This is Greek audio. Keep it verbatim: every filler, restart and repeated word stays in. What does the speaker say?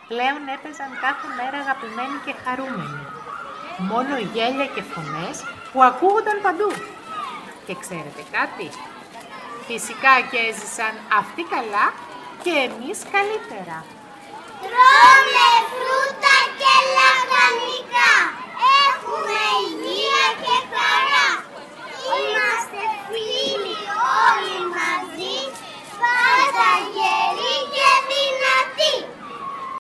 Πλέον έπαιζαν κάθε μέρα αγαπημένοι και χαρούμενοι. Μόνο γέλια και φωνές που ακούγονταν παντού. Και ξέρετε κάτι? Φυσικά και έζησαν αυτοί καλά και εμείς καλύτερα.